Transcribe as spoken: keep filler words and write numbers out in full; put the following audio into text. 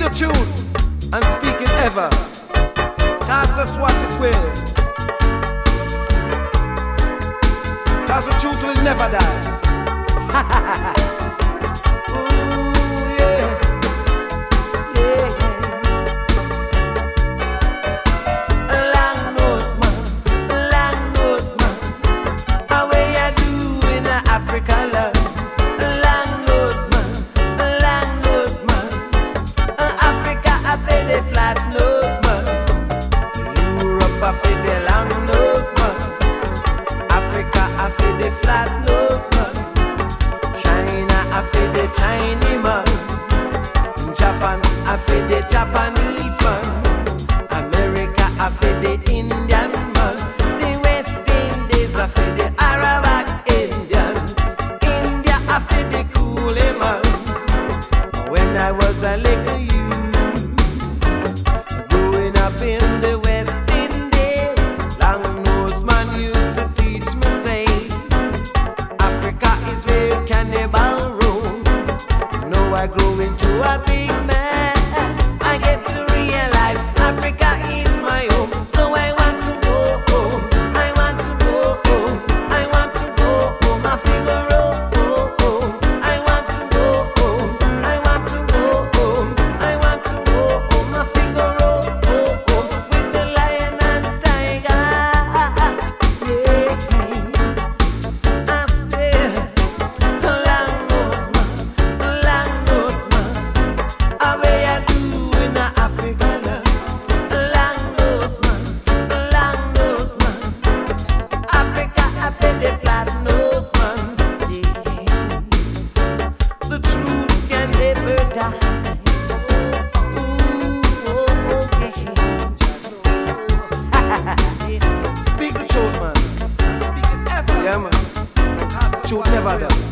the truth and speak it ever. Cause that's what it will. Cause the truth will never die. Ooh, yeah. Yeah, yeah. Long nose man, long nose man. How way you do in Africa land? Long nose man, long nose man. Africa I pay the flat nose man. Europe I pay the long nose man. Africa I pay the flat nose man. China I pay the Chinese man. Japan I pay the Japanese man. America I pay the Indian man. The West Indies I pay the Arawak Indian. India I pay the Kool-Aid man. When I was a little youth, growing up in the West Indies, long nose man used to teach me say, Africa is where cannibal roam. Now I grow into a big man, I get to realize Africa is my home. So I want to go home, I want to go home, I want to go home. I figure oh, oh, oh. I want to go home, I want to go home, I want to go home. I figure oh, oh, oh. With the lion and tiger, yeah. I said, long nose man, long nose man. How way you do in Africa land? Long nose man, long nose man. Africa I pay the flat nose man. Yeah. The truth can never die. Ooh, oh, okay. Yes. Speak the truth, man. Speak it ever. Yeah, man. Truth never die.